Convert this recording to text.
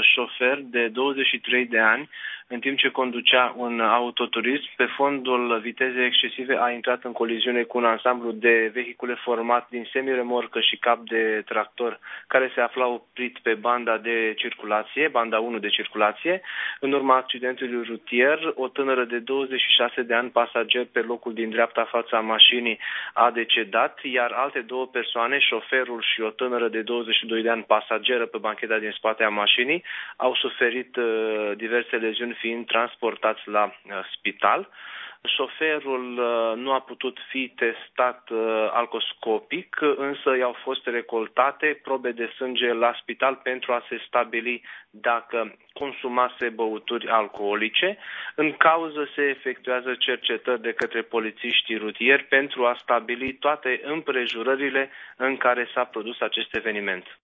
șofer de 23 de ani, în timp ce conducea un autoturism, pe fondul vitezei excesive a intrat în coliziune cu un ansamblu de vehicule format din semiremorcă și cap de tractor, care se afla oprit pe banda de circulație, banda 1 de circulație. În urma accidentului rutier, o tânără de 26 de ani, pasager pe locul din dreapta fața mașinii, a decedat, iar alte două persoane, șoferul și o tânără de 22 de ani, pasageră pe bancheta din spate a mașinii, au suferit diverse leziuni fiind transportați la spital. Șoferul nu a putut fi testat alcoscopic, însă i-au fost recoltate probe de sânge la spital pentru a se stabili dacă consumase băuturi alcoolice. În cauză se efectuează cercetări de către polițiștii rutieri pentru a stabili toate împrejurările în care s-a produs acest eveniment.